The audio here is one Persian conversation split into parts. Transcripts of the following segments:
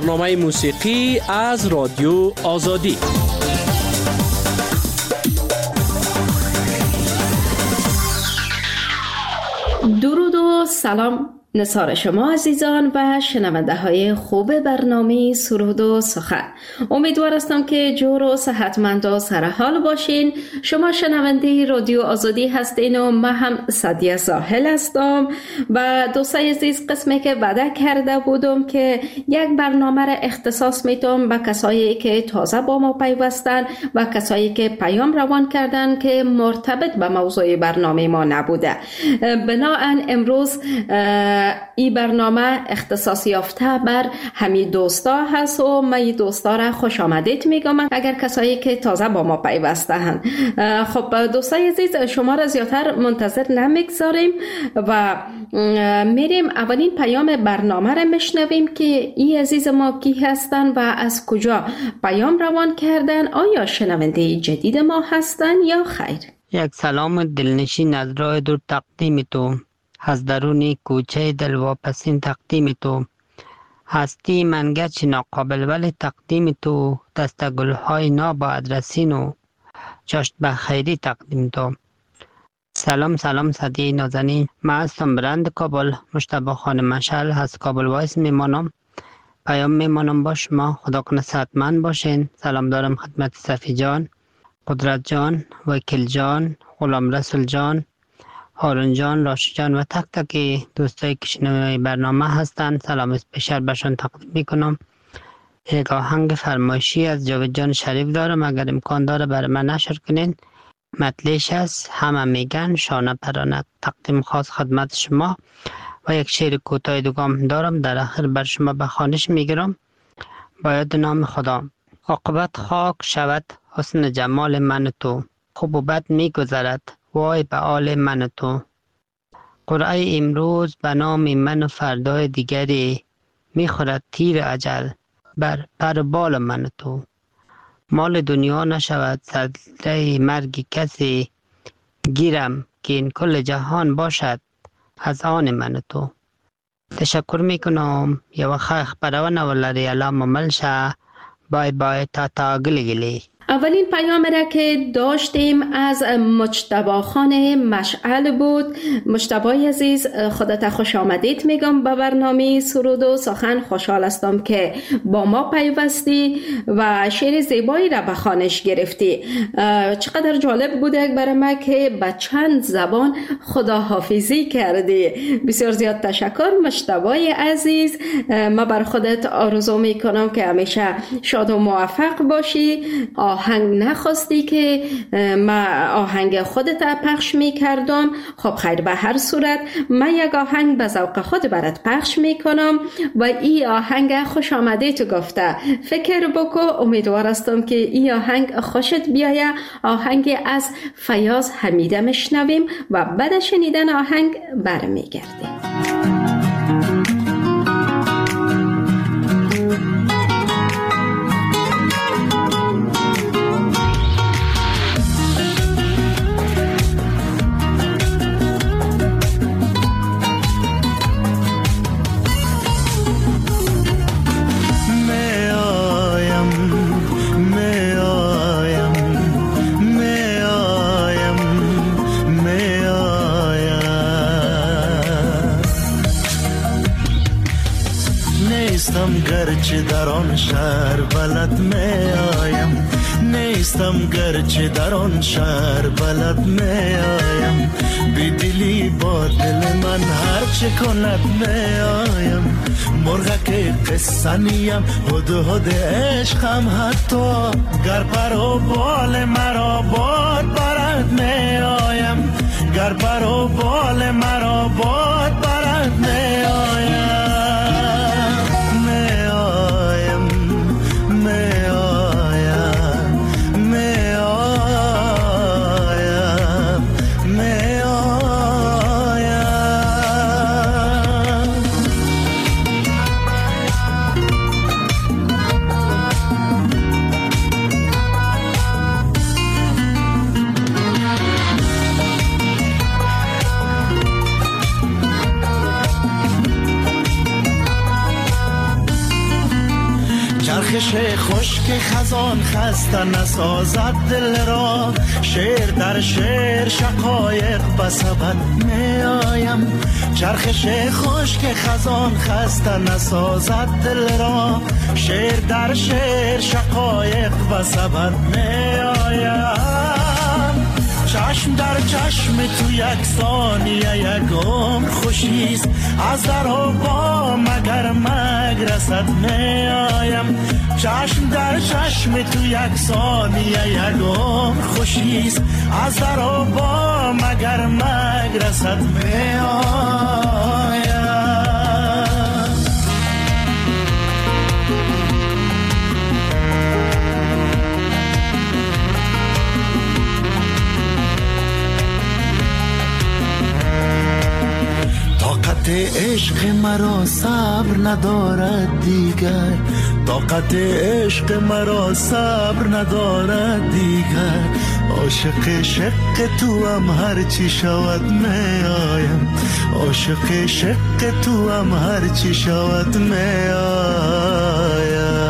برنامه موسیقی از رادیو آزادی. درود و سلام نثار شما عزیزان و شنونده های خوب برنامه سرود و سخن. امیدوار هستم که جور و صحتمند و سرحال باشین. شما شنونده رادیو آزادی هستین و من هم سعدیه زاهل هستم و دوستای عزیز، قسمی که وعده کرده بودم که یک برنامه را اختصاص میتم به کسایی که تازه با ما پیوستن و کسایی که پیام روان کردن که مرتبط به موضوع برنامه ما نبوده. بنابراین امروز این برنامه اختصاص یافته بر همین دوستا هست و من این دوستا را خوش آمدید میگم اگر کسایی که تازه با ما پیوسته هستند. خب دوستای عزیز، شما را زیادتر منتظر نمیگذاریم و میریم اولین پیام برنامه را میشنویم که این عزیز ما کی هستن و از کجا پیام روان کردن. آیا شنونده جدید ما هستن یا خیر؟ یک سلام دلنشین از راه دور تقدیم تو، از درون کوچه دلواپسین تقدیم تو، هستی منگچ ناقابل ولی تقدیم تو، دست گلهای ناباید رسین و چاشت به خیری تقدیم تو. سلام سعدیه نازنین، من هستم برند کابل، مجتبی خان مشعل از کابل وایس میمانم. پیام میمانم با شما، خدا کنه صحتمند باشین. سلام دارم خدمت صفی جان، قدرت جان، وکیل جان، غلام رسول جان، هارون جان، راشد جان و تک تک دوستایی که شنونده برنامه هستند. سلام اسپیشال بهشون تقدیم میکنم. یک آهنگ فرمایشی از جاوید جان شریف دارم، اگر امکان داره برای من نشر کنین. مطلعش است همه میگن شانه پرانه، تقدیم خاص خدمت شما. و یک شعر کوتاه دوگام دارم، در آخر بر شما به خوانش میگیرم. باید نام خدا. عاقبت خاک شود حسن جمال من تو، خوب و بد میگذرد وای به آل من تو. قرعه امروز به نام من و فردای دیگری، میخورد تیر اجل بر پر بال من تو. مال دنیا نشود سجده مرگ کسی، گیرم که این کل جهان باشد از آن من تو. تشکر میکنم. یه خیخ پرونه ولری علام ملشه. بای بای تا گلی. اولین پیام را که داشتیم از مجتبی خان مشعل بود. مجتبی عزیز، خودت خوش آمدید میگم به برنامه سرود و سخن. خوشحال هستم که با ما پیوستی و شعر زیبایی را به خوانش گرفتی. چقدر جالب بوده برای من که به چند زبان خداحافظی کردی. بسیار زیاد تشکر مجتبی عزیز. من بر خودت آرزو میکنم که همیشه شاد و موفق باشی. آهنگ نخواستی که من آهنگ خودت پخش میکردم. خب خیر، به هر صورت من یک آهنگ به ذوق خود برات پخش میکنم و این آهنگ خوش آمده تو گفته. فکر بکو، امیدوار هستم که این آهنگ خوشت بیایه. آهنگ از فیاض حمیده میشنویم و بعد شنیدن آهنگ برمیگردیم. گرچه در آن شهر بلد می آیم، نیستم گرچه در آن شهر بلد می آیم. بی دلی با دل من هر چه کند می آیم. مرغک قصه نیم هد عشقم، حتی گر پر و بال مرا باد برد می آیم. گر پر و بال مرا باد برد می آیم. چرخش خشک خزان خسته نسازد دل را، شعر در شعر شقایق بسبب می آیم. چرخش خشک خزان خسته نسازد دل را، شعر در شعر شقایق بسبب می آیم. چشم در چشم تو یک ثانیه یک عمر خوشیست، از در و با مگر مگرست می آیم. چشم در چشم تو یک ثانیه یک عمر خوشیست، از در و با مگر مگرست می آیم. طاقت عشق مرا صبر ندارد دیگر، طاقت عشق مرا صبر ندارد دیگر. عاشق شق تو هم هر چی شود می آیم، عاشق شق تو هم هر چی شود می آیم.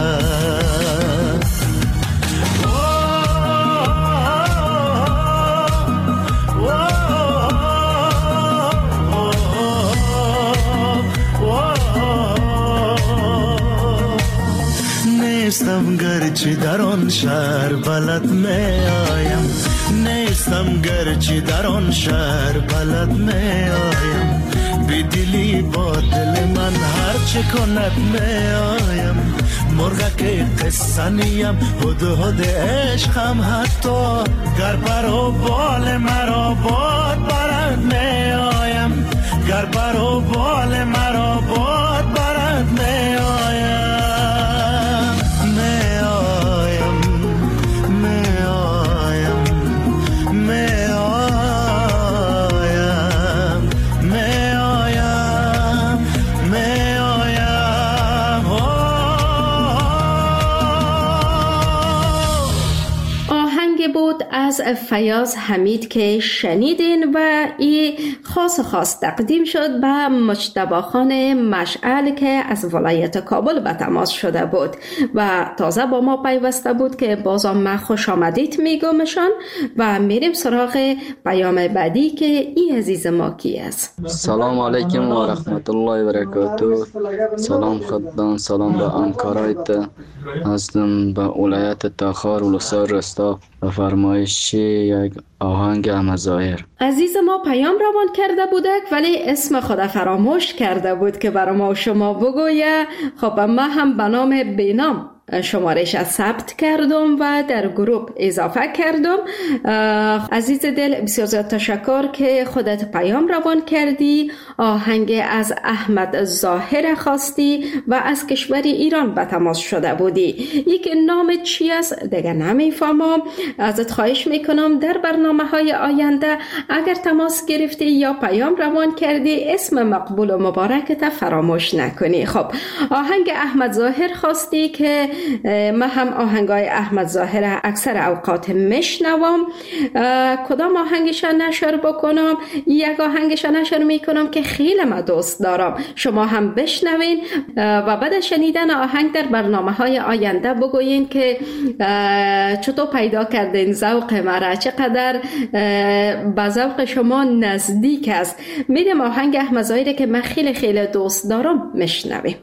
نیستم گرچه در آن شهر بلد می آیم، نیستم گرچه در آن شهر بلد می آیم. بی دلی با دل من هر چه کند می آیم. مرغک قصه نیم هدهد عشقم، حتی گر پر و بال مرا باد برد می آیم، گر پر و بال مرا باد برد می آیم. بود از فیاض حمید که شنیدین و این خاص تقدیم شد به مجتبی خان مشعل که از ولایت کابل به تماس شده بود و تازه با ما پیوسته بود که بازم من خوش آمدید میگمشان و میریم سراغ پیام بعدی که این عزیز ما کی است. سلام علیکم و رحمت الله و برکاته. سلام خدان، سلام به همکارایت. هستم به ولایت تخار ولسوالی رستا و فرمایش یک آهنگ احمد ظاهر. عزیز ما پیام روان کرده بودک ولی اسم خود فراموش کرده بود که برای ما و شما بگویه. خب من هم به نام بینام شمارش ثبت کردم و در گروه اضافه کردم. عزیز دل بسیار زیاد تشکر که خودت پیام روان کردی. آهنگ از احمد ظاهر خواستی و از کشور ایران به تماس شده بودی. یک نام چی است دیگه نمیفهمم. ازت خواهش میکنم در برنامه‌های آینده اگر تماس گرفتی یا پیام روان کردی اسم مقبول و مبارکت فراموش نکنی. خب آهنگ احمد ظاهر خواستی که من هم آهنگای احمد ظاهر اکثر اوقات میشنوم. کدام آهنگش نشر بکنم؟ یک آهنگش نشر میکنم که خیلی من دوست دارم، شما هم بشنوین و بعد شنیدن آهنگ در برنامه‌های آینده بگوین که چطور پیدا کردین ذوق مرا، چقدر به ذوق شما نزدیک است. میریم آهنگ احمد ظاهر که من خیلی خیلی دوست دارم میشنویم.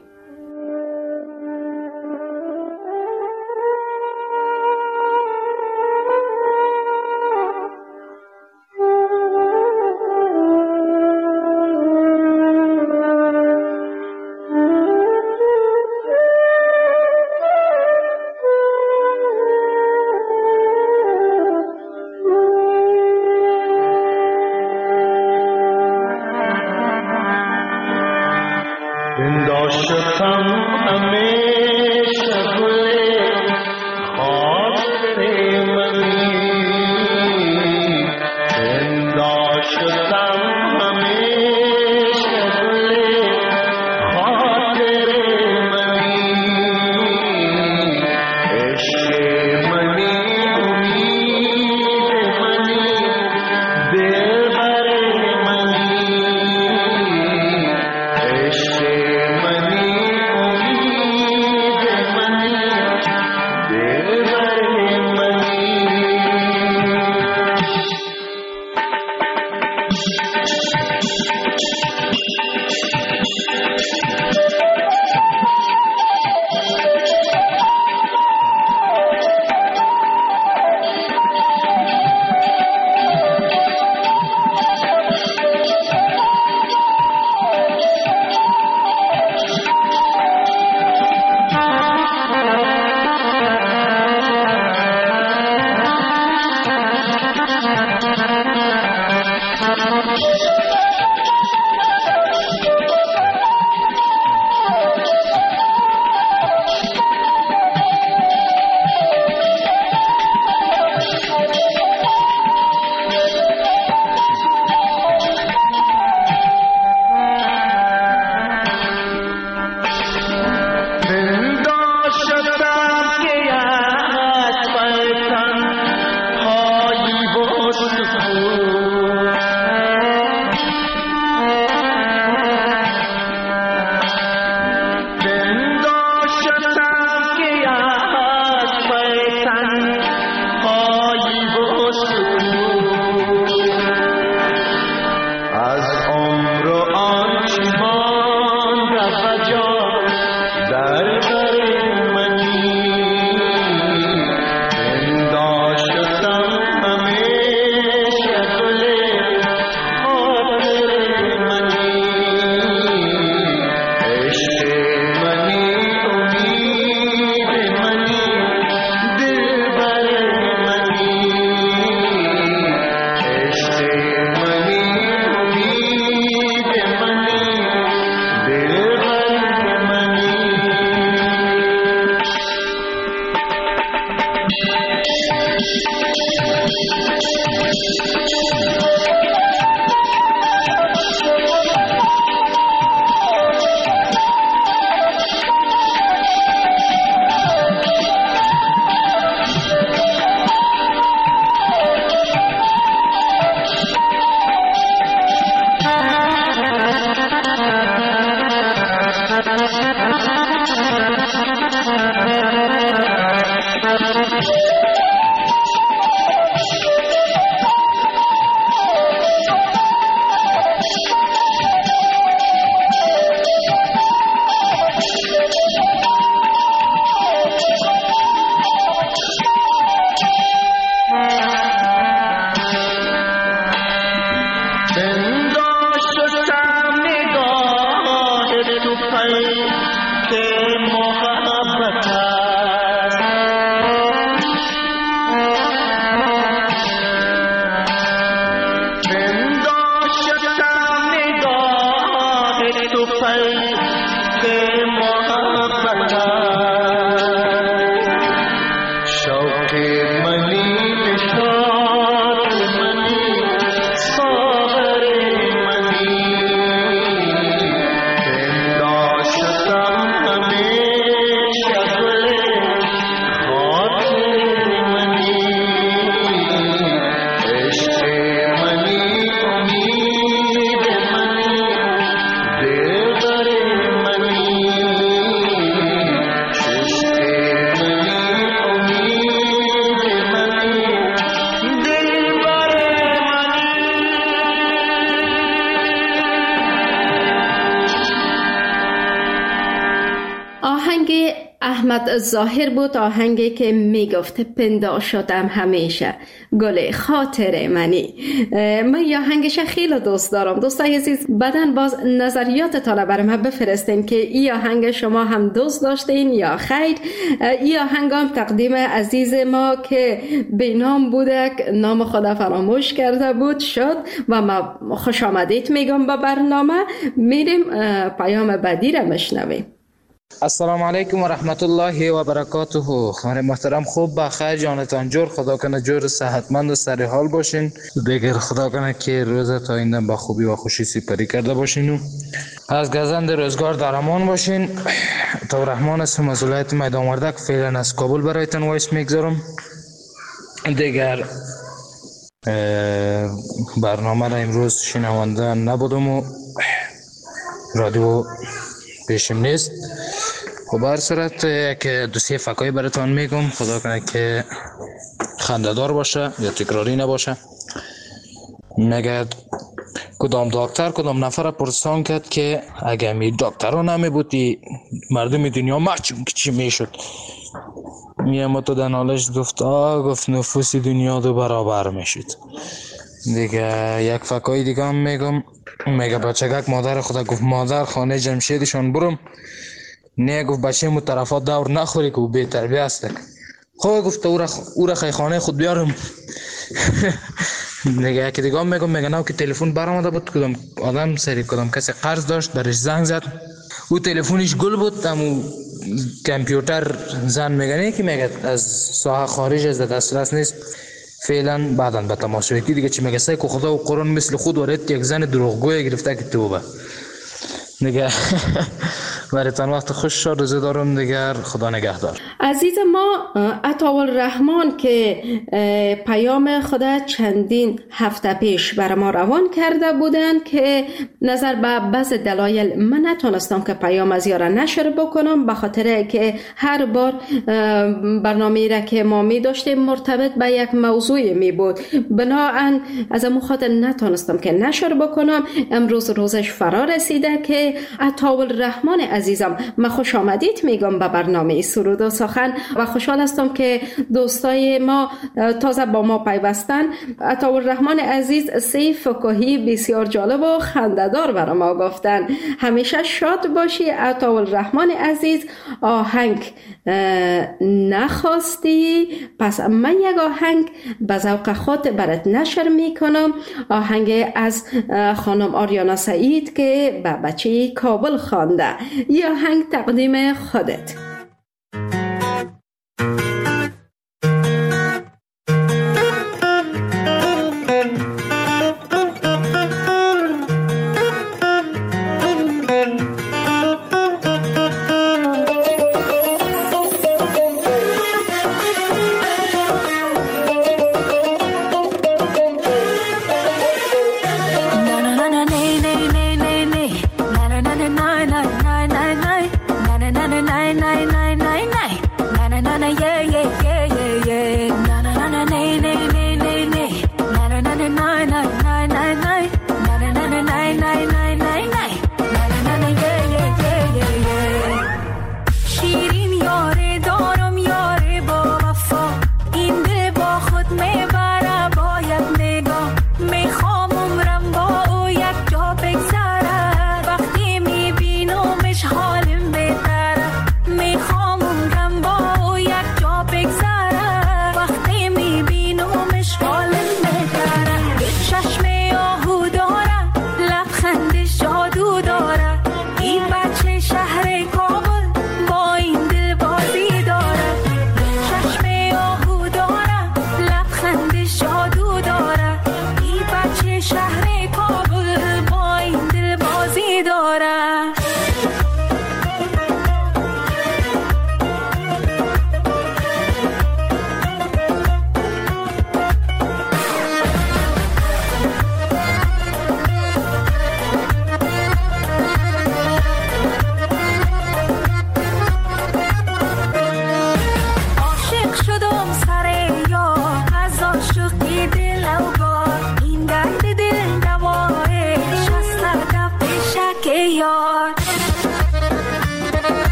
احمد ظاهر بود، آهنگی که میگفت پندا شدم همیشه گل خاطر منی. من یا آهنگش خیلی دوست دارم. دوستای عزیز، بعدن باز نظریاتتان برای من بفرستین که این آهنگ شما هم دوست داشتین یا خیر. این آهنگ هم تقدیم عزیز ما که به نام بوده، نام خدا فراموش کرده بود شد و ما خوش آمدید میگم با برنامه. میریم پیام بعدی را مشنویم. السلام علیکم و رحمت الله و برکاته. خانم محترم خوب بخیر، جانتان جور، خدا کنه جور صحتمند و سر حال باشین. دیگر خدا کنه که روزت آینده با خوبی و خوشی سپری کرده باشین و از گزند روزگار در امان باشین. تا رحمان اسم از ولایت میدان وردک فعلا از کابل برایتان وایس میگذارم. دیگر برنامه را امروز شنونده نبودم و رادیو پیشم نیست. خب هر صورت که دو سه فکایی براتون میگم، خدا کنه که خنده‌دار باشه یا تکراری نباشه. میگه کدام دکتر کدام نفر پرسان کرد که اگه می دکترها نمی بودی مردم دنیا معلوم که چی میشد. میام تو دنالش گفت نفوس دنیا دو برابر میشد. دیگه یک فکای دیگه هم میگم. میگه بچگک مادر خدا گفت مادر خانه جمشیدشان برم. نه گفت بچه مو طرفات دور نخوری که بی تربیه است. خب گفت او را خانه خود بیارم. دیگه یکی دیگه هم میگم. میگه نه که تلفن برآمده بود، کدام آدم سری کدام کسی قرض داشت برش زنگ زد، او تلفنش گل بود، همون کامپیوتر زن میگه که میگه از ساحه خارج از دسترس نیست فعلا. بعداً به تماس شدی دیگه چی میگه سعی که خدا و قرآن مثل خود ورد یک زن دروغگوی گرفته که توبه. دیگه برایتان وقت خوش شد، روزه دارم دیگر، خدا نگهدار. عزیز ما عطاالرحمن که پیام خدا چندین هفته پیش بر ما روان کرده بودن که نظر به بعض دلایل من نتونستم که پیام از یاره نشر بکنم، به خاطر که هر بار برنامه را که ما می داشتیم مرتبط به یک موضوع می بود، بنابراین از امو خاطر نتونستم که نشر بکنم. امروز روزش فرا رسیده که عطاالرحمن عزیزم، من خوش آمدید میگم به برنامه سرود و سخن و خوشحال هستم که دوستای ما تازه با ما پیوستن. عطاالرحمن عزیز سه فکاهی بسیار جالب و خنده‌دار برای ما گفتن. همیشه شاد باشی عطاالرحمن عزیز. آهنگ نخواستی، پس من یک آهنگ به ذوق خود برات نشر میکنم. آهنگ از خانم آریانا سعید که به بچه کابل خوانده. یه آهنگ تقدیم خودت. Nine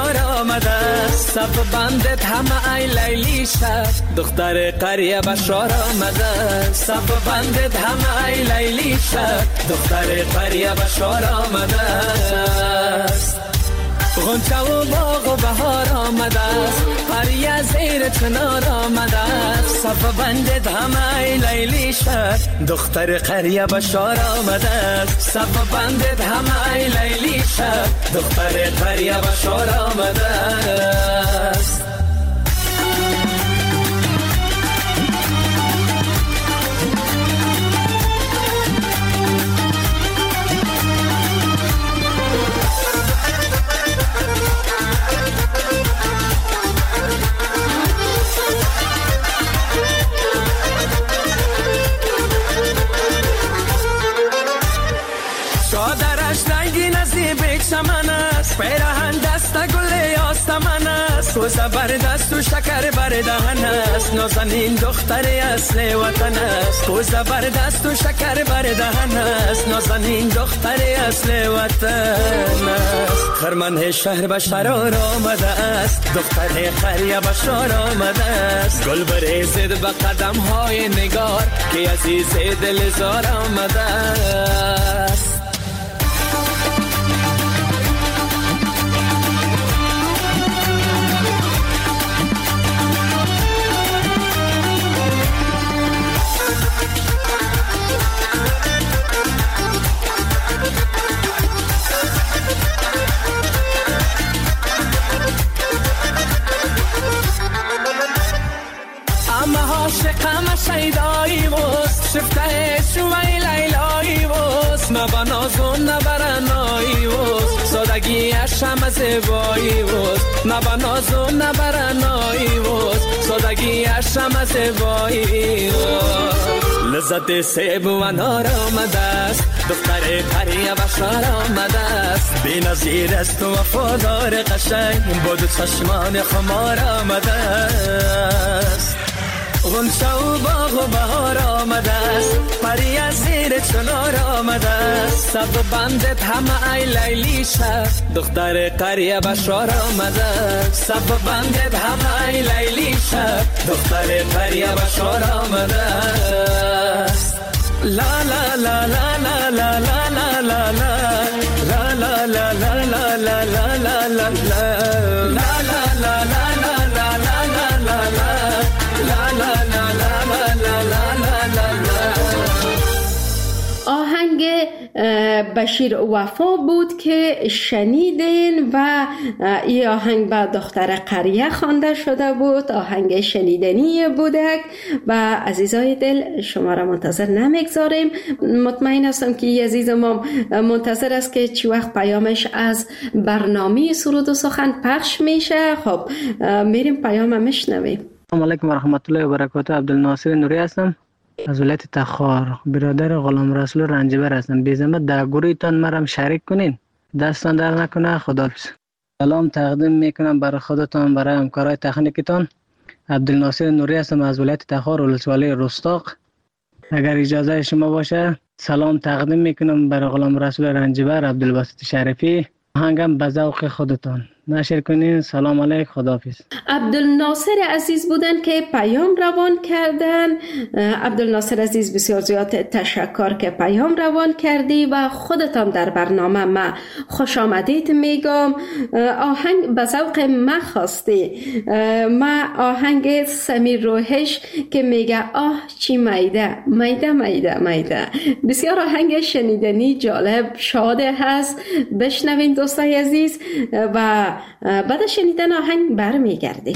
کنار آمده، صف بندت همه ای لیلی شد، دختر قریه بشار آمده، صف بندت همه ای لیلی شد، دختر قریه بشار آمده است. غنچه و باغ و بهار آمده است، قریه زیر چنار آمده است، صف بندت همه ای لیلی شد، دختر قریه بشار آمده است، صف بندت همه ای لیلی شد، دختر قریه بشار آمده است. چمن است، پیراهن دست گل یاسمن است، و زبردست و شکر بردهن است، نازنین دختر اصل وطن است، و زبردست و شکر بردهن است، نازنین دختر اصل وطن است. خرمن شهر بشار آمده است، دختر قریه بشار آمده است، گل بریزد به قدم های نگار که عزیز دل زار آمده است. شیدایی وست شفته شوی لیلایی وست، نبنازون نبرنایی وست، سادگیش همه زیبایی وست، نبنازون نبرنایی وست، سادگیش همه زیبایی وست. لذت سیب و انار آمده است، دختر قریه بشار آمده است، بی نظیر است و وفادار قشنگ، با دو چشمان خمار آمده است. غنچه و باغ و بهار آمده است، پری از زیر چنار آمده است، صف بندت همه ای لیلی شد، دختر قریه بشار آمده است، صف بندت همه ای لیلی شد، دختر قریه بشار آمده است. لا لا لا لا لا لا لا لا لا لا لا لا لا لا لا لا لا لا لا. آهنگ بشیر وفا بود که شنیدین و این آهنگ به دختر قریه خوانده شده بود، آهنگ شنیدنی بودک و عزیزای دل شما را منتظر نمیگذاریم. مطمئن هستم که عزیز ما منتظر است که چی وقت پیامش از برنامه سرود و سخن پخش میشه. خب میریم پیام میشنویم. السلام علیکم و رحمت الله و برکاته. عبدالناصر نوری هستم از ولایت تخار، برادر غلام رسول رنجبر هستم. بی زحمت در گروهتان مرا شریک کنین، دستان در نکنه. خداحافظ. سلام تقدیم میکنم برای خودتان، برای همکارای تکنیکتان. عبدالناصر نوری هستم از ولایت تخار، ولسوالی رستاق. اگر اجازه شما باشه سلام تقدیم میکنم برای غلام رسول رنجبر، عبدالباسط شریفی. آهنگم به ذوق خودتان نشر کنین. سلام علیک، خداحافظ. عبدالناصر عزیز بودن که پیام روان کردن. عبدالناصر عزیز بسیار زیاد تشکر که پیام روان کردی و خودتان در برنامه ما خوش آمدید میگم. آهنگ به ذوق ما خواستی، ما آهنگ سمیر روحش که میگه آه چی میده میده میده میده، بسیار آهنگ شنیدنی جالب شاده هست. بشنوین دوستای عزیز و بعد شنیدن آهنگ برمیگردیم.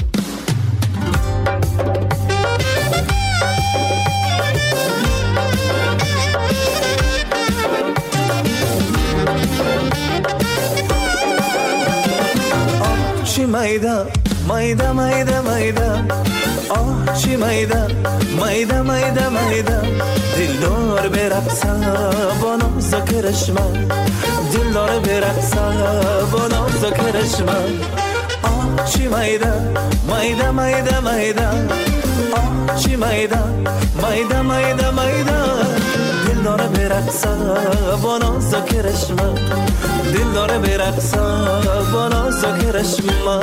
چی میده میده میده میده، آه چی میده میده میده میده، دلدار برقصه با ناز کرشمه، دلدار برقصه با ناز کرشمه. آه چی میده میده میده میده، آه چی میده میده میده میده، دلدار برقصه با ناز و کرشمه، دل داره برقصه با ناز و کرشمه.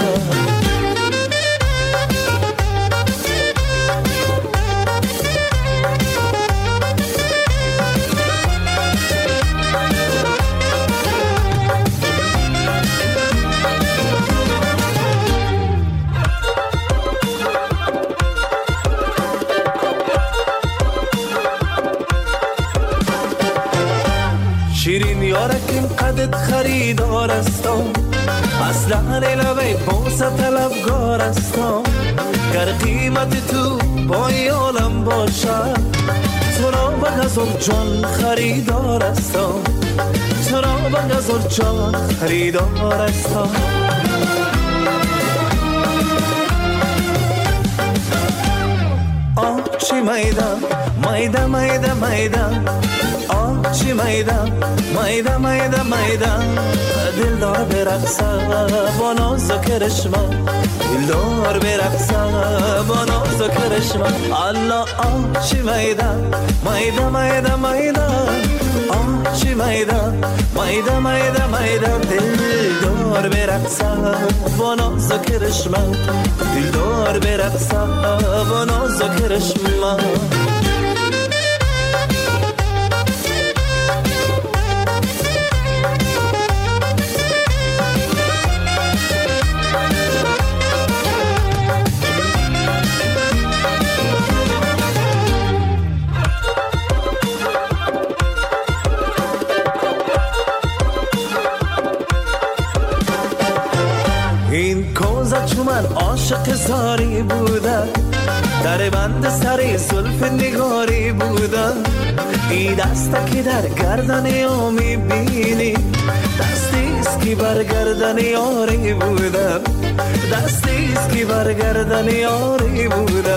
شیرین یارکیم قدت خریدار استم، اصلا لبه بوسه طلبگار استم. گر قیمت تو پای عالم باشد، تو را به غزل جان خریدار استم، تو را به غزل جان خریدار استم. آچی میدم میدم میدم میدم، آچی میدم میدم میدم میدم. دل دار برقصه با ناز و کرشمه، دل دار برقصه با ناز و کرشمه. الله آچی میدم میدم میدم میدم، آچی میدم میدم میدم میدم. دل دار برقصه با ناز و کرشمه، دل دار برقصه با ناز و کرشمه. این کوزه چون من عاشق زاری بوده، در بند سری زلف نگاری بوده. این دسته که در گردن یا میبینی، دستیست که بر گردن یاری بوده، دستیست که بر گردن یاری بوده.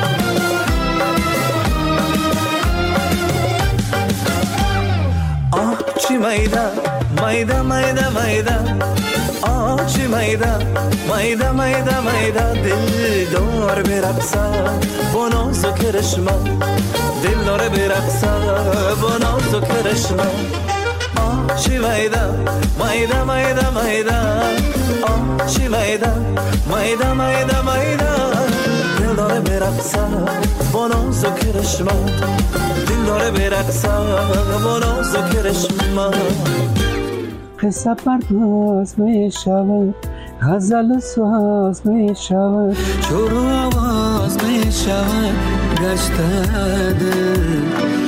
آچی میدم میدم میدم میدم، آچی میدم میدم میدم میدم. دل دار برقصه با ناز و کرشمه، دل داره برقصه با ناز و کرشمه. آچی میدم میدم میدم میدم، آچی میدم میدم میدم میدم. دل داره برقصه با ناز و کرشمه، دل داره برقصه با ناز و کرشمه. قصه پرداز می شود، غزل ساز می شود، شروع آواز می شود، گشته دل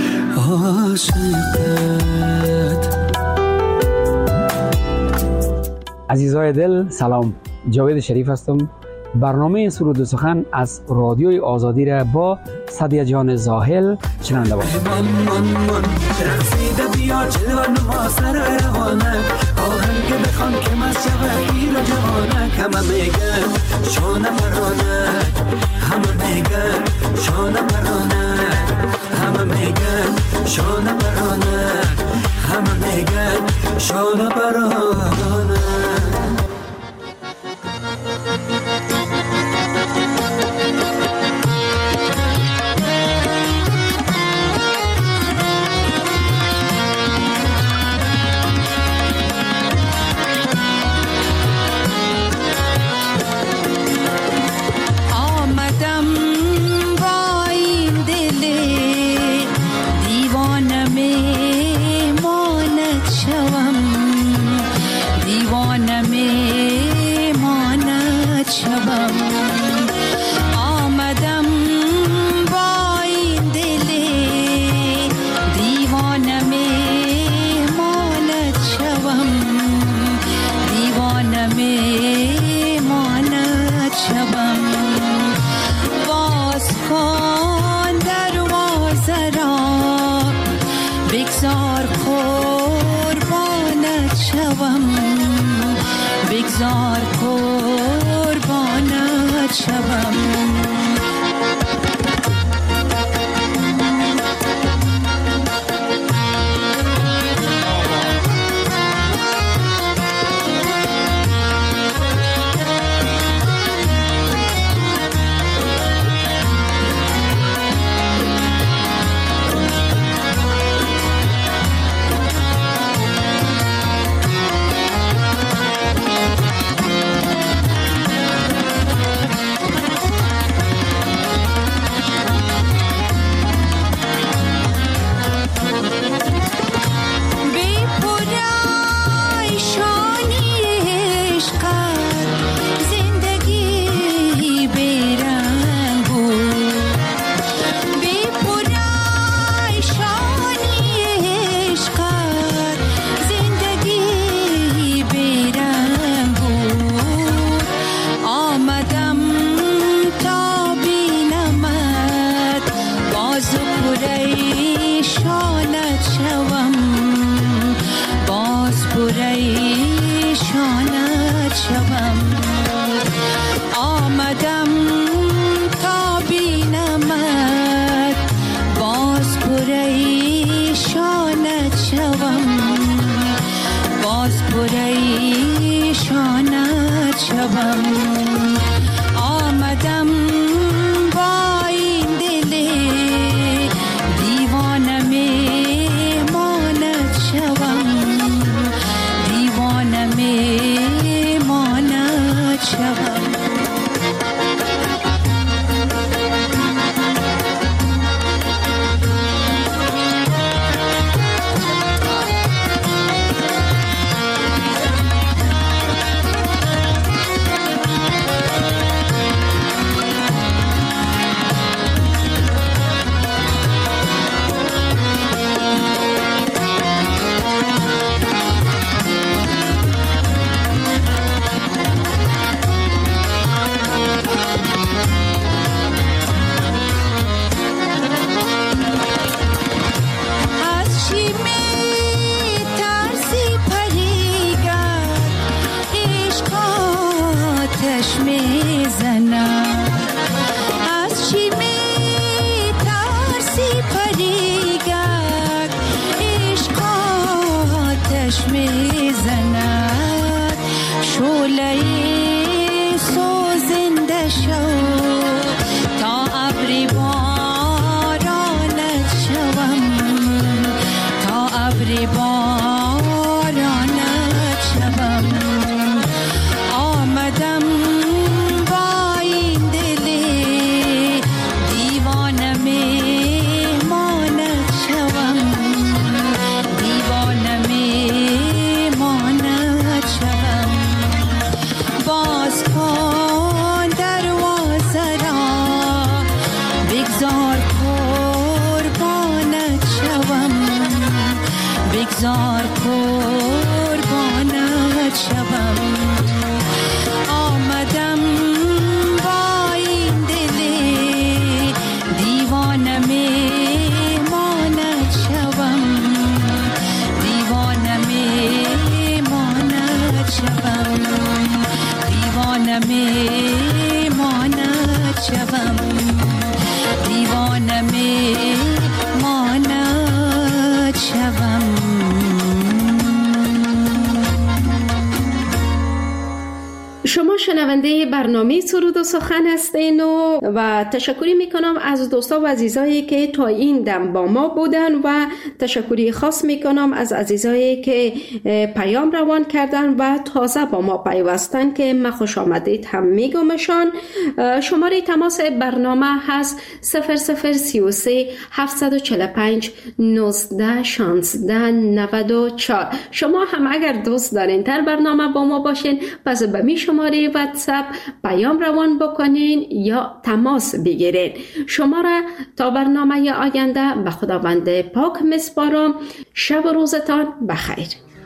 عاشقت. عزیزای دل سلام، جاوید شریف هستم. برنامه سرود و سخن از رادیوی آزادی را با سعدیه جان زاهل شنونده باشید. رقصیده بیا جلوه نما سر روانک، آهنگ بخوان که مست شود پیر و جوانک. همه میگن شانه برانک، همه میگن شانه برانک، همه میگن شانه برانک، همه میگن شانه برانک. بگذار قربانت شوم. آمدم با این دل دیوانه میماند شوم، دیوانه میماند شوم. بگذار قربانت شوم. آمدم با این دل دیوانه میماند شوم، دیوانه میماند شوم، دیوانه میماند شوم، دیوانه میماند شوم. شما شنونده برنامه سرود و سخن هستین و تشکری میکنم از دوستا و عزیزایی که تا این دم با ما بودن و تشکری خاص میکنم از عزیزایی که پیام روان کردن و تازه با ما پیوستن که ما خوش آمدید هم میگمشان. شماره تماس برنامه هست 0033 745 19 16 94. شما هم اگر دوست دارین تر برنامه با ما باشین پس به می شماره واتساپ پیام روان بکنین یا تماس بگیرین. شما را تا برنامه آینده به خداوند پاک میسپارم. شب و روزتان بخیر.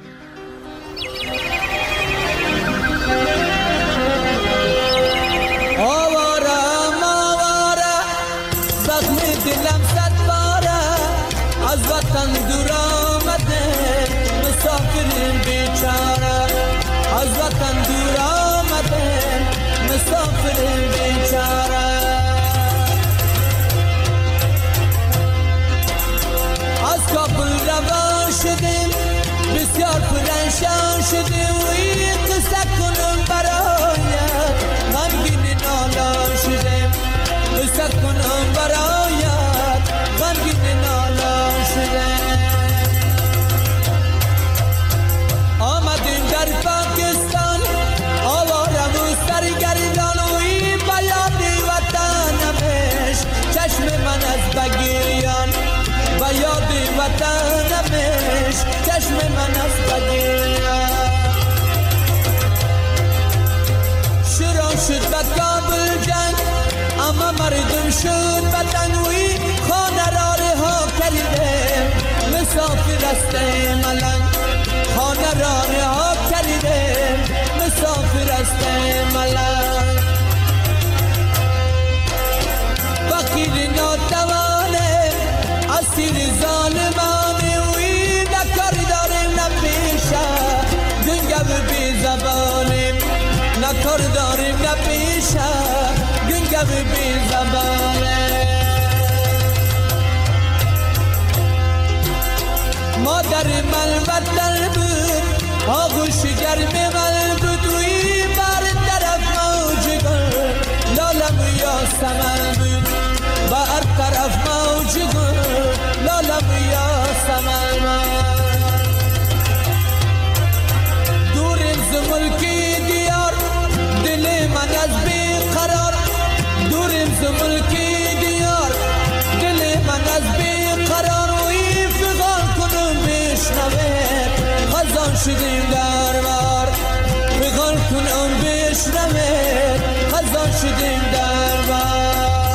آوارم زخم دلم صد باره از وطن دور آمده مسافرین بیچاره، از وطن دور آمده مسافرین بیچاره. از کابل روان شدیم بسیار پرنشان شدیم و این قصه کنم برایت غمگین نالان شدیم، قصه کنم برایت غمگین نالان شدیم. آمدیم در پاکستان آوارم و سرگردان و این بیاد وطنمش چشم من از بگیریان، بیاد وطنمش چشم من از بگیریان. شروع شد به کابل جنگ اما مردم شد بدن و این خانه را رها کردیم مسافر است ملنگ، خانه را رها کردیم مسافر است ملنگ. وکیل ناتوانه اسیر ظالمانه و این نکار داریم نپیشه گنگو بی زبانیم، نکار داریم نپیشه گنگو بی زبانه. مادر من وطن بود آغوش گرم من بود و این بر طرف ما نیست ملکی دیار، دل من از بیقرار و این فغان کنم بشنوه، خزان شدیم در بار، فغان کنم بشنوه، خزان شدیم در بار.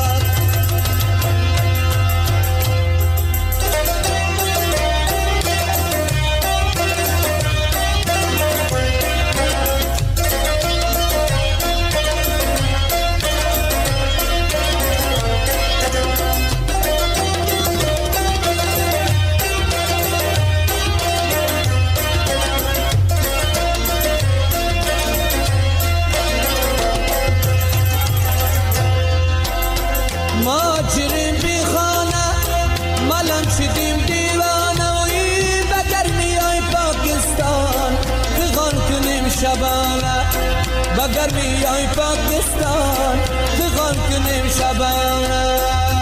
شبانه بگر میای پاکستان فغان کنیم شبانه.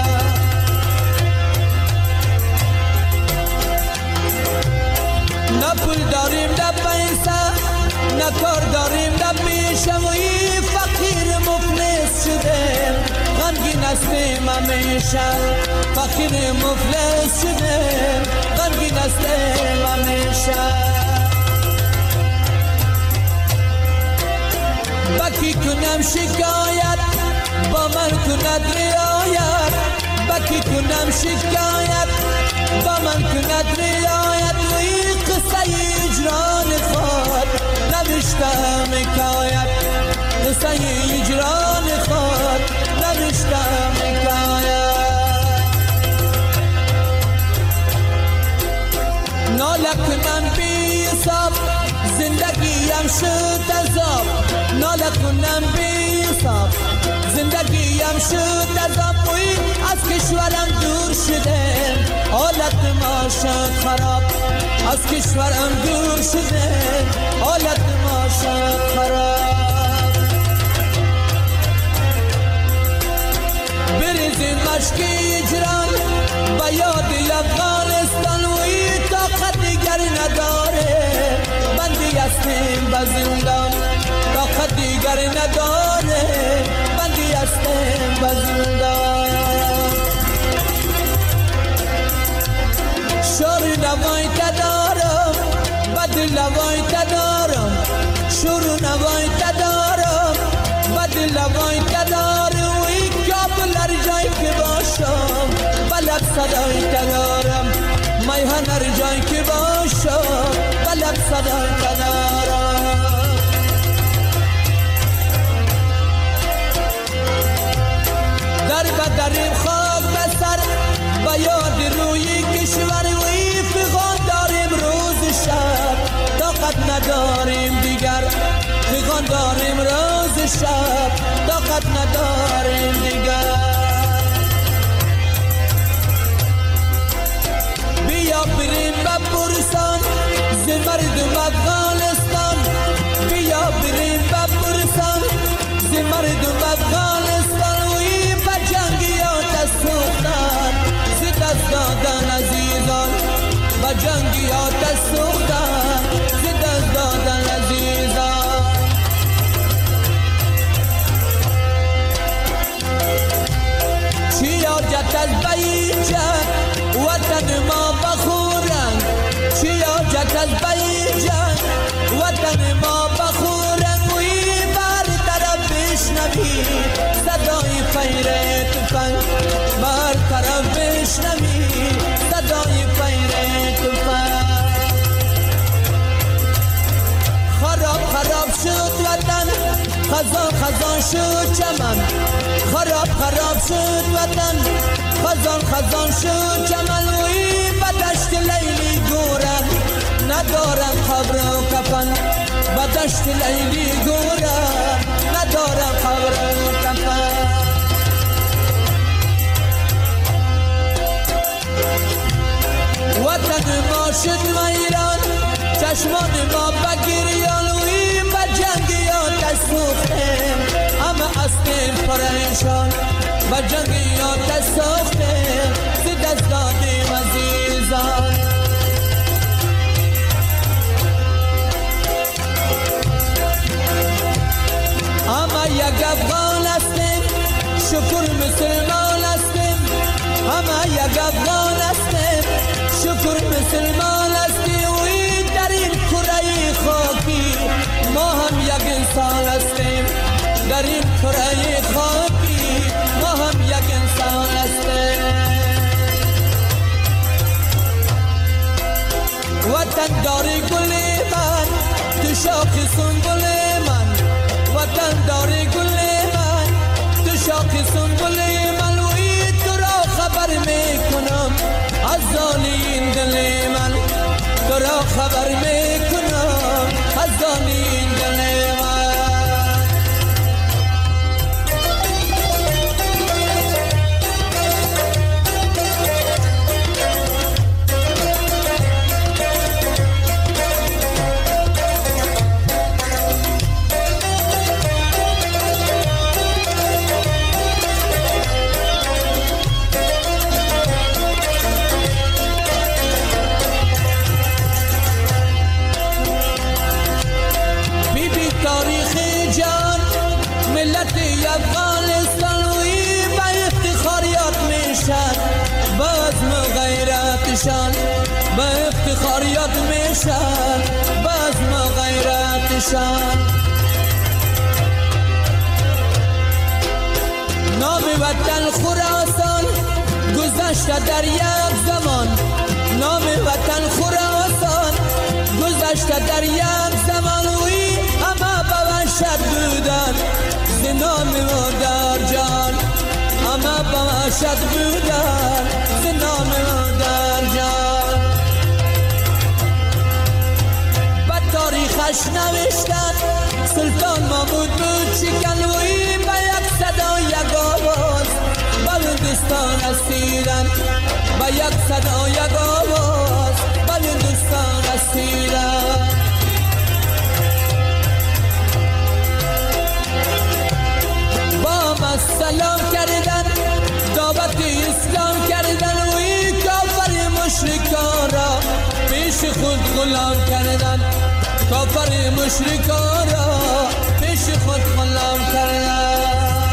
نه پول داریم نه پیسه، نه کار داریم نه پیشه، و این فقیر مفلس شده غمگین هستیم همیشه، فقیر مفلس شده غمگین هستیم همیشه. بکی کنم شکایت با من کند رعایت، بکی کنم شکایت با من کند رعایت، و این قصه اجران خود نوشتم حکایت، قصه اجران خود نوشتم حکایت. ناله کنم بی حساب زندگیم شد عذاب، ناله کنم بی حساب زندگیم شد عذاب، و از کشورم دور شده حالت ما شد خراب، از کشورم دور شده حالت ما شد خراب. بریزیم مشک اجران با یاد افغانستان، و این طاقت دیگر نداره بندی هستیم به زندان، طاقت دیگر نداره بندی هستیم به زندان. شور نوای تدارم بد لوای تدارم، شور نوای تدارم بد لوای تدارم، و این کابل هر جایی که باشم بلد صدای تدارم، میهن هر جایی که باشم بلد صدای تدارم. در بدریم خاک بسر با یاد روی کشور، و این فغان داریم روز شب طاقت نداریم دیگر، فغان داریم روز شب طاقت نداریم دیگر. بیا بریم به برسان ز مردم افغانستان، بیا بریم به برسان ز مردم افغانستان، و این به جنگیات سوختن ز دست دادن عزیزان، به جنگیات سوختن ز دست دادن عزیزان. چی حاجت از بیجت وطن ما بخورن، چی حاجت از بیجت وطن ما بخورن، و این بر طرف بشنوی صدای فیر تفنگ، بر طرف بشنوی صدای فیر تفنگ. خراب خراب شد وطن، خزان خزان شد چمن، خراب خراب شد وطن، خزان خزان شد چمن، و این به دشت لیلی گورن ندارم قبر و کفن، به دشت لیلی گورن ندارم قبر و کفن. وطن ما شد ویران، چشمان ما بگریان، و این به جنگیات سوختیم همه هستیم پریشان، به جنگیات سوختیم ز دست دادیم عزیزان. همه یک افغان هستیم شکر مسلمان هستیم، همه یک افغان هستیم. شکر مسلمان هستیم وی در این کره خاکی، ما هم یک انسان هستیم. در این کره خاکی ما هم یک انسان هستیم. وطن داری گل من، تو شاخ سنبل من. وطن داری گل من، تو شاخ سنبل من. وی تو را خبر میکنم از دانی این دل من. تو را خبر میکنم از دانی این دل من. به افتخار یاد میشن بزم غیرتشان. نام وطن خراسان گذشته در یک زمان. نام وطن خراسان گذشته در یک زمان. وی همه به وحشت بودن ز نام مادر جان. همه به وحشت بودن ز نام مادر جان. تاریخش نوشتن سلطان محمود بود شکن. وی به یک صدا یک آواز به هندوستان رسیدن. به یک صدا یک آواز به هندوستان رسیدن. با ما سلام کردن، دعوت اسلام کردن. وی کافر مشرکان را پیش خود غلام کردن. کافر مشرکان را پیش خود غلام کردن.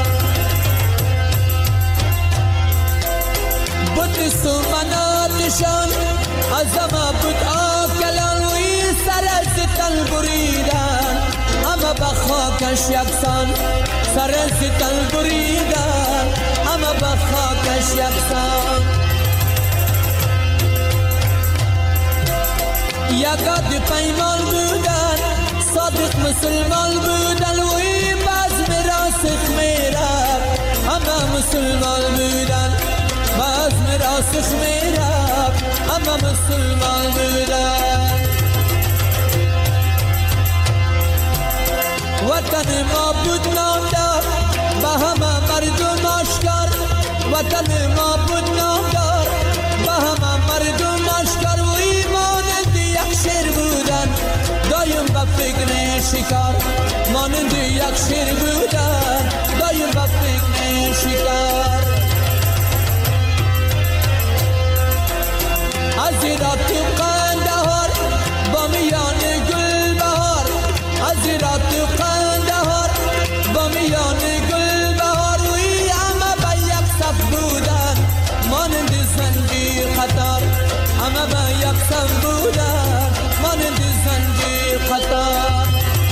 بت سومناتشان از همه بت آکلان. وی سر از تن بریدن همه به خاکش یکسان. سر از تن بریدن همه به خاکش یکسان. یکاد پیمان بودن صادق مسلمان بودن. وی باز میراسخ میرفت همه مسلمان بودن. باز میراسخ میرفت همه مسلمان بودن. وطن ما بود نامدار به همه مردم آشکار. وطن ما بود نامدار به همه مردم آشکار. وی مانند یک شیر بودن دایم به فکر شکار. مانند یک شیر بودن دایم به فکر شکار. از ایران تو قندهار با میان گل بهار. از ایران تو قندهار با میان گل بهار. وی همه به یک صف بودن مانند زنجیر قطار. همه به یک صف بودن مانند زنجیر قطار.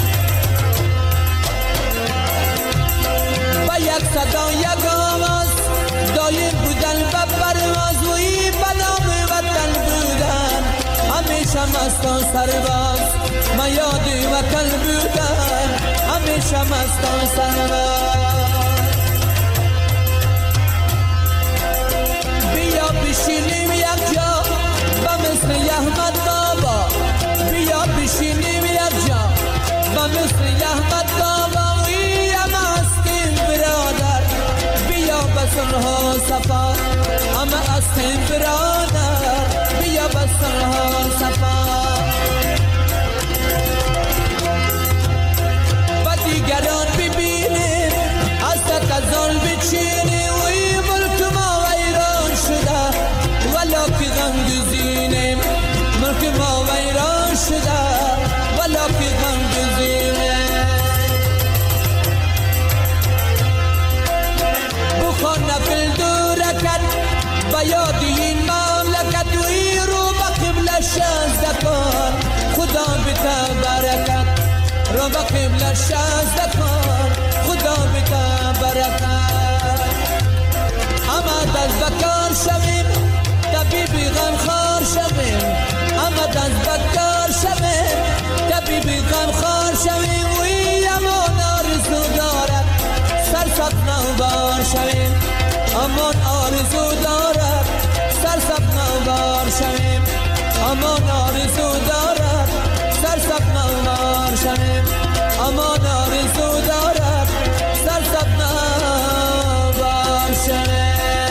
با یک صدا یک آواز دایم بودن به پرواز. وی به نام وطن بودن همیشه مستان سرباز. ما یاد وطن بودن همیشه مستان سرباز. بیا بشینیم یک جا با مثل احمد بابا. بیا بشینیم یک جا با مثل احمد بابا. وی همه هستیم برادر بیا بسنها صفا. همه هستیم برادر بیا بسنها صفا. و دیگران ببینیم از تکزال بچینیم. وی ملک ما ویران شده ولا که غم گزینیم. ملک ما ویران شده ولا که غم گزینیم. رو به قبله شازده کن خدا بده برکت اما دست بکار شویم طبیبی غمخوار شویم اما دست بکار شویم طبیبی غمخوار شویم وی امان آرزو دارد سرسبز نوبار شویم امان آرزو دارد سرسبز نوبار شویم امان آرزو دارد سرسبز نوبار شویم امان آرزو دارد سرسبز نوبار شویم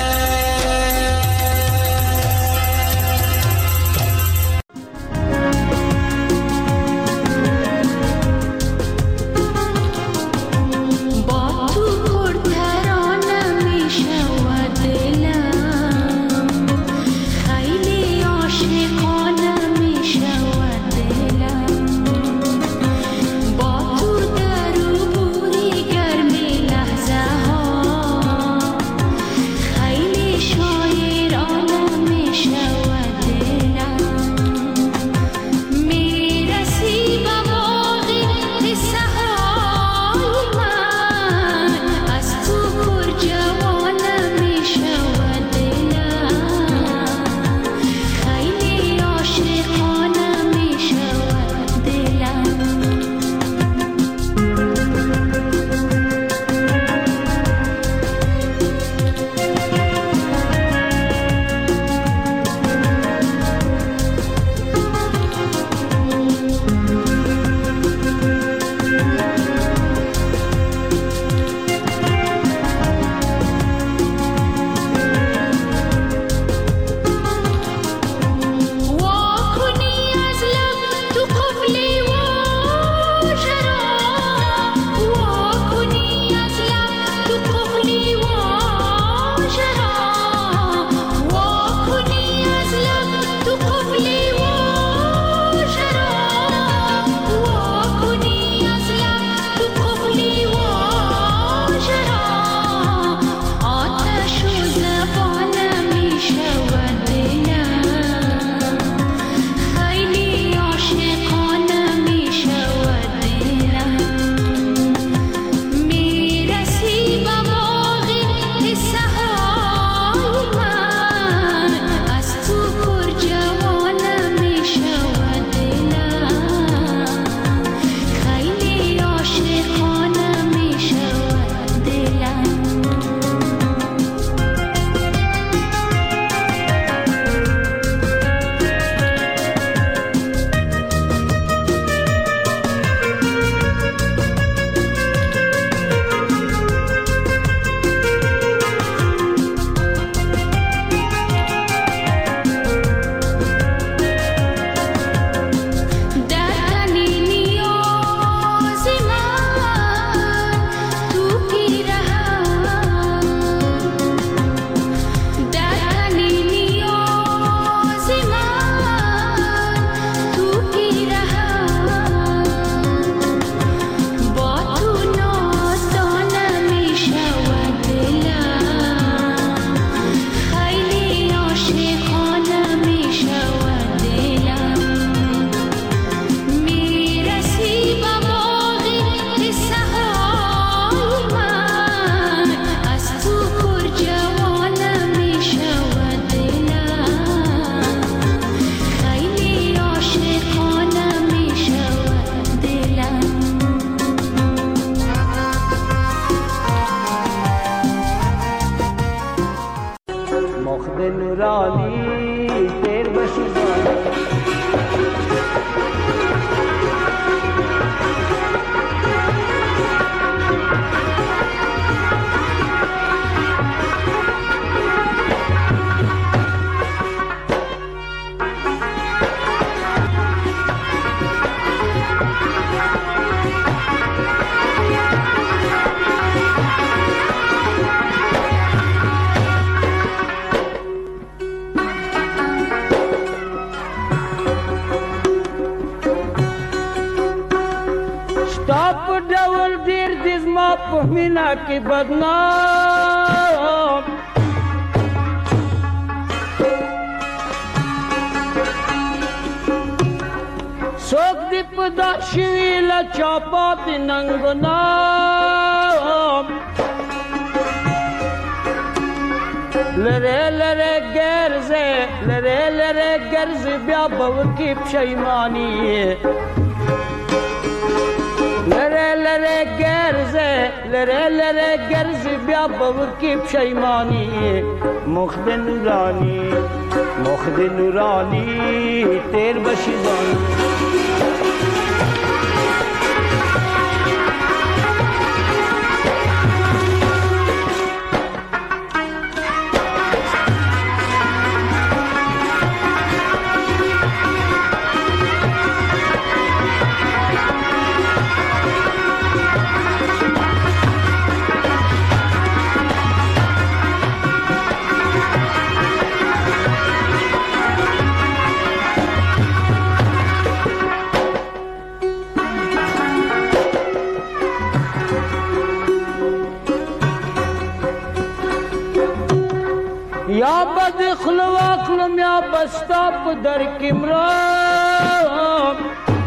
مینا کی بدنام سوک دی پدا شویل چاپات ننگنام لره گرزه بیا بوکی پشیمانی لره گرزه بیا بوکی پشیمانی مخد نورانی تیر بشیدان یا بد خلواکلم یا بستا پدر کمرام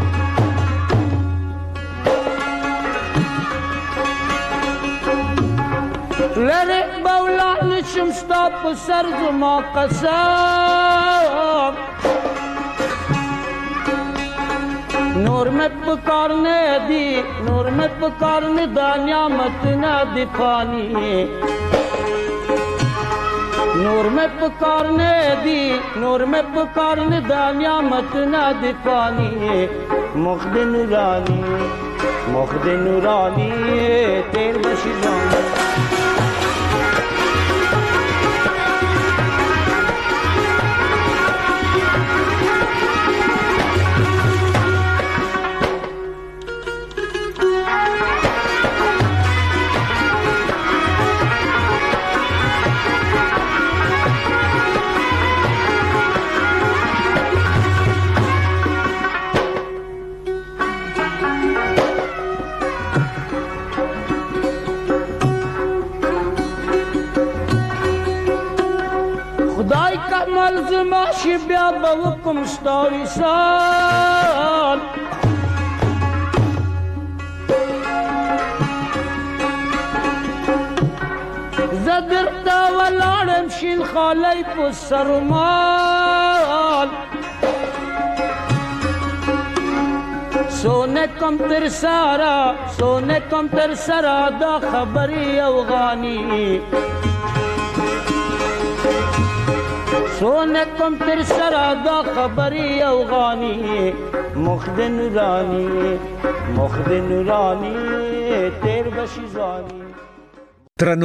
لرک بولا نشم ستا پسر زما قسم نور میں پکارنے دانیا مت نہ دفانی نور میں پکارنے دانیا مت نہ دفانی مخد نورانی تیر بشیزانی خدای کمال زماشی بیا بوکم ستاری سال زدرتا ولارم شین خالی پسر مال سونے کم تر سارا دا خبری اوغانی سونے کم تر سرا دا خبری اوغانی مخد نورانی تیر بشیزانی